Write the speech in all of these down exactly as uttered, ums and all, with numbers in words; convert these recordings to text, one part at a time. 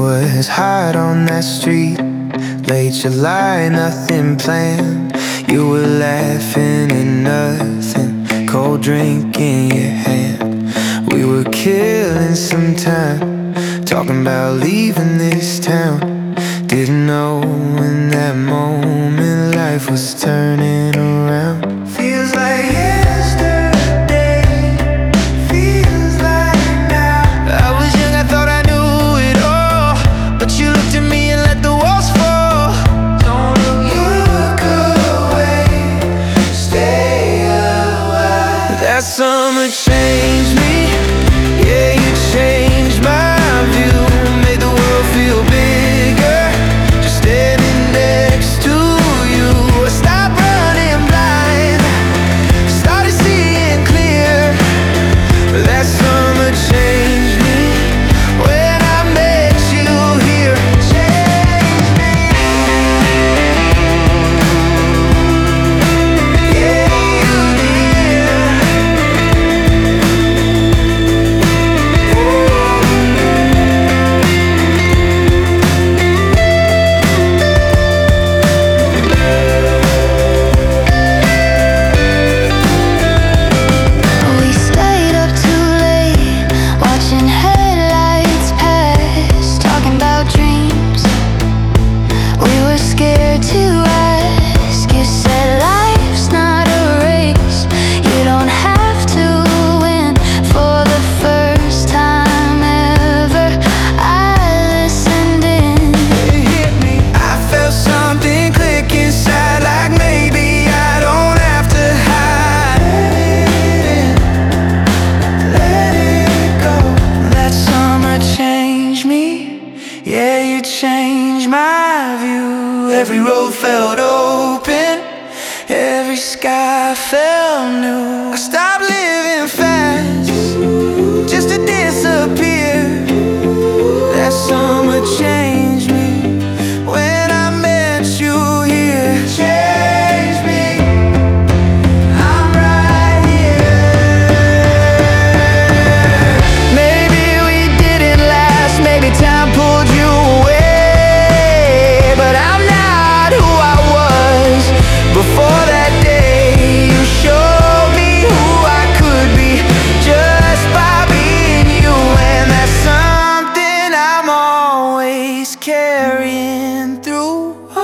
was hot on that street, late July, nothing planned. You were laughing at nothing, cold drink in your hand. We were killing some time, talking about leaving this town. Didn't know in that moment life was turning around. Feels like yesterday, feels like now. I was young, I thought I knew it all, but you looked at me and let the walls fall. Don't look away, stay a while. That summer changed me, yeah, you changed my view. Made the world feel bigger, just standing next to you. I stopped running blind, started seeing clear. That summer changed me when I met you here. Changed me, yeah, you We stayed up too late, watching headlights pass, talking about dreams. We were scared to ask. You said life's not a race, you don't have to win. For the first time ever, I listened in. It hit me, I felt something click inside, like maybe I don't have to hide. Let it go. That summer changed me, yeah, you changed my view. Every road felt open, every sky felt new. I stopped living fast, just to disappear. That summer changed me when I met you here. Changed me, I'm right here. Maybe we didn't last, maybe time pulled you away, but I'm not who I was before that day. You showed me who I could be just by being you, and that's something I'm always carrying through.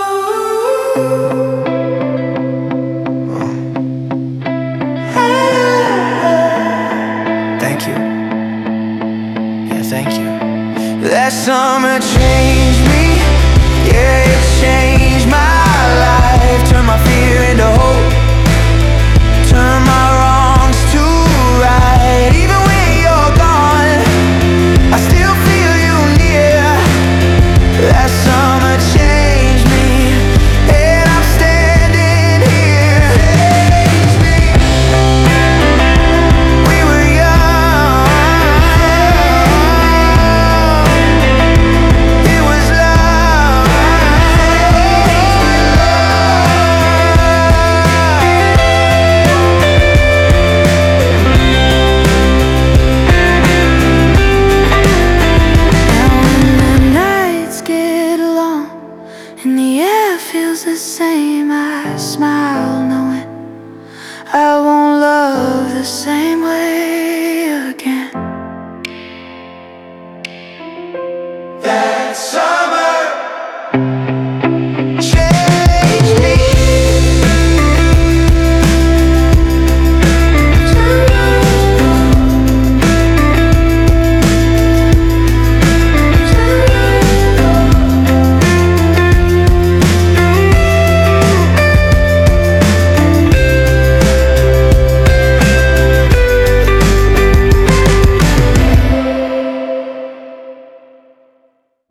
Thank you. Yeah, thank you. That summer changed me, yeah, it changed my life. Turned my fear into hope, turned my wrongs to right. Even when you're gone, I still feel you near. That summer changed me, and I'm standing here. Changed me. We were young, it was love. Now when the nights get long and the air feels the same, I smile knowing I won't love the same way.